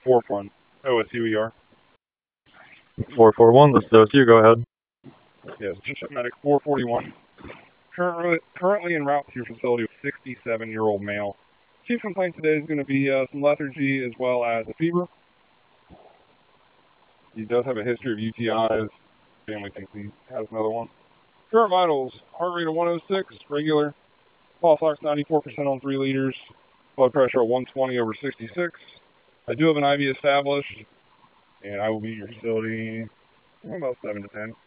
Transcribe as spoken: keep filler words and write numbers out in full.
forefront. O S U E R. four four one, this is O S U, go ahead. Yes, District Medic four forty-one. Currently, currently en route to your facility with sixty-seven-year-old male. Chief complaint today is going to be uh, some lethargy as well as a fever. He does have a history of U T Is. Family thinks he has another one. Current vitals, heart rate of one oh six, regular. Pulse ox ninety-four percent on three liters. Blood pressure of one twenty over sixty-six. I do have an I V established, and I will be at your facility about seven to ten.